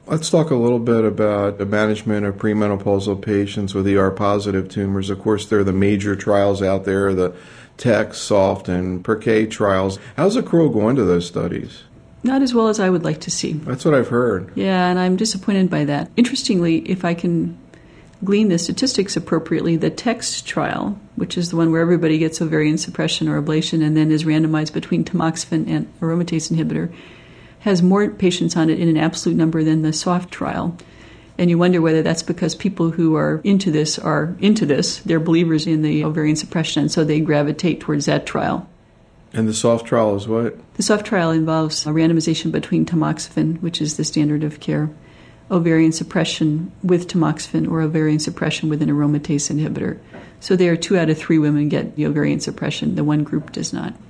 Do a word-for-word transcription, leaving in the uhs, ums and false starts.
Let's talk a little bit about the management of premenopausal patients with E R-positive tumors. Of course, there are the major trials out there, the TEX, SOFT, and PERK trials. How's accrual going to those studies? Not as well as I would like to see. That's what I've heard. Yeah, and I'm disappointed by that. Interestingly, if I can glean the statistics appropriately, the TEX trial, which is the one where everybody gets ovarian suppression or ablation and then is randomized between tamoxifen and aromatase inhibitor, has more patients on it in an absolute number than the SOFT trial. And you wonder whether that's because people who are into this are into this. They're believers in the ovarian suppression, and so they gravitate towards that trial. And the SOFT trial is what? The SOFT trial involves a randomization between tamoxifen, which is the standard of care, ovarian suppression with tamoxifen, or ovarian suppression with an aromatase inhibitor. So there are two out of three women get the ovarian suppression. The one group does not.